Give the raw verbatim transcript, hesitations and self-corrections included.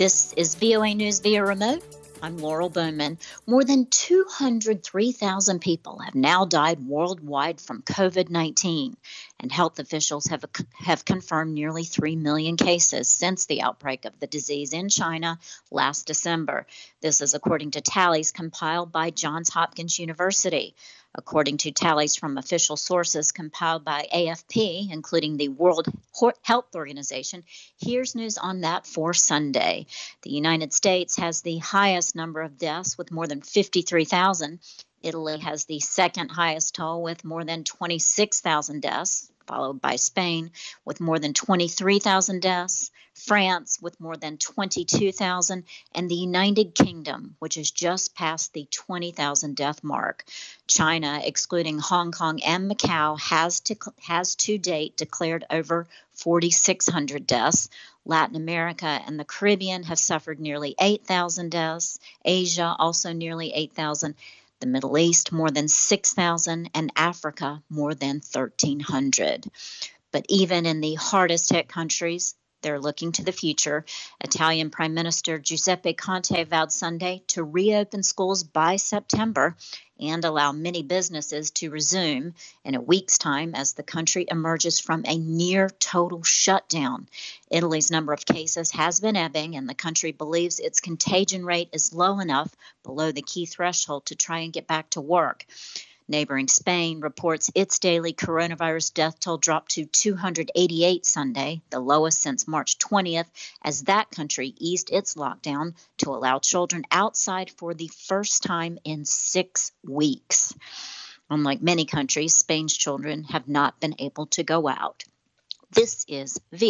This is V O A News via remote. I'm Laurel Bowman. More than two hundred three thousand people have now died worldwide from COVID nineteen, and health officials have, have confirmed nearly three million cases since the outbreak of the disease in China last December. This is according to tallies compiled by Johns Hopkins University. According to tallies from official sources compiled by A F P, including the World Health Organization, here's news on that for Sunday. The United States has the highest number of deaths with more than fifty-three thousand. Italy has the second highest toll with more than twenty-six thousand deaths, followed by Spain with more than twenty-three thousand deaths, France with more than twenty-two thousand, and the United Kingdom, which has just passed the twenty thousand death mark. China, excluding Hong Kong and Macau, has to, has to date declared over forty-six hundred deaths. Latin America and the Caribbean have suffered nearly eight thousand deaths. Asia also nearly eight thousand. The Middle East more than six thousand, and Africa more than thirteen hundred. But even in the hardest hit countries, they're looking to the future. Italian Prime Minister Giuseppe Conte vowed Sunday to reopen schools by September and allow many businesses to resume in a week's time as the country emerges from a near total shutdown. Italy's number of cases has been ebbing, and the country believes its contagion rate is low enough below the key threshold to try and get back to work. Neighboring Spain reports its daily coronavirus death toll dropped to two hundred eighty-eight Sunday, the lowest since March twentieth, as that country eased its lockdown to allow children outside for the first time in six weeks. Unlike many countries, Spain's children have not been able to go out. This is V